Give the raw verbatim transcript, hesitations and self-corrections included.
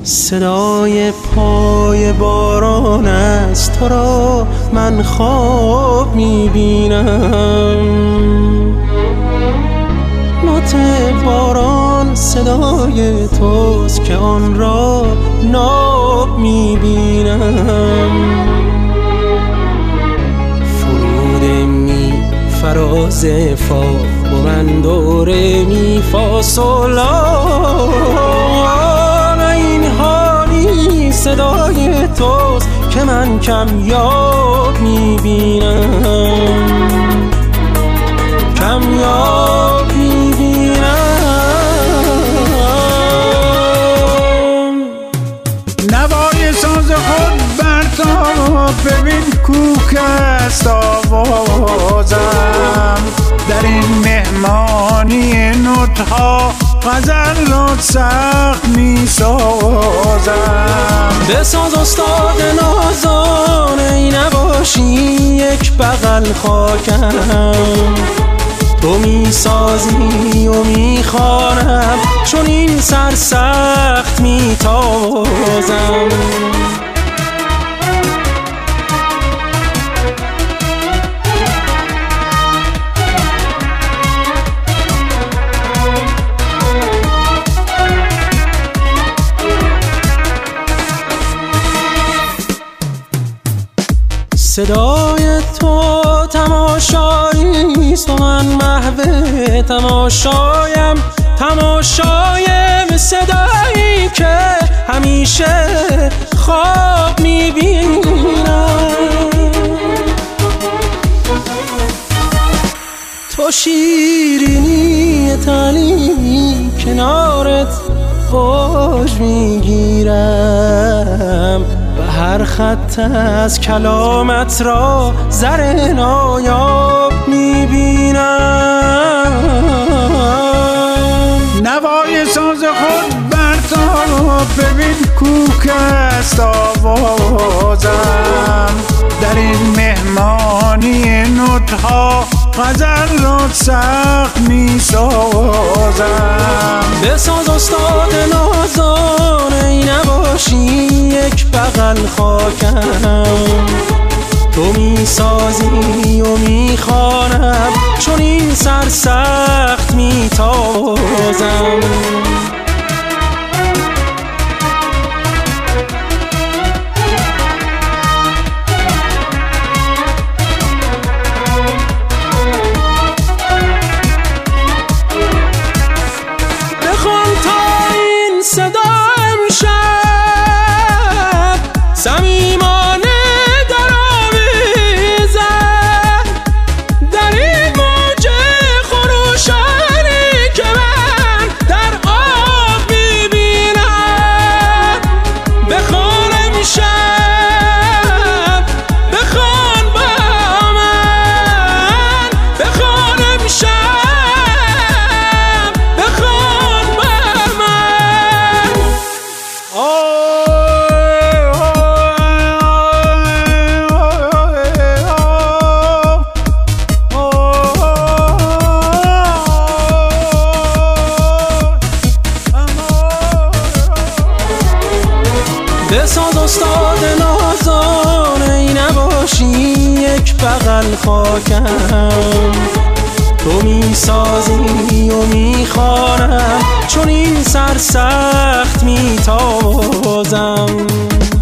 صدای پای باران است، تو را من خواب میبینم. نوت باران صدای توست که آن را ناب میبینم. فرود می فراز فا و من دور می فا سولان. این حالی صدای توست که من کمیاب میبینم، کمیاب میبینم. نوای ساز خود برتاب، ببین کوک است آوازم. در این مهمانی نوت‌ها غزل را سخت می سازم. بساز استاد نازان، ای نباشی یک بغل خاکم. تو می سازی و می خوانم، چون این سرسخت می تازم. صدای تو تماشایی است و من محو تماشایم. تماشایم صدایی که همیشه خواب میبینم. تو شیرینی تعلیم کنارت خوش میگیرم. هر خط از کلامت را زر نایاب میبینم. نوای ساز خود برتاب، ببین کوک است آوازم. در این مهمانی نوت‌ها غزل را سخت می سازم. بساز استاد نازان، ای نباشی یک بغل خاکم. تو می سازی و می خوانم، چون این سرسخت می تازم. صدا امشب صمیمانه در آویزد، در این موج خروشانی که من در آب میبینم. بخوان امشب، بخوان با من، بخوان امشب، بخوان با من. بساز استاد نازان، ای نباشی یک بغل خاکم. تو می سازی و می خوانم، چون این سرسخت می تازم.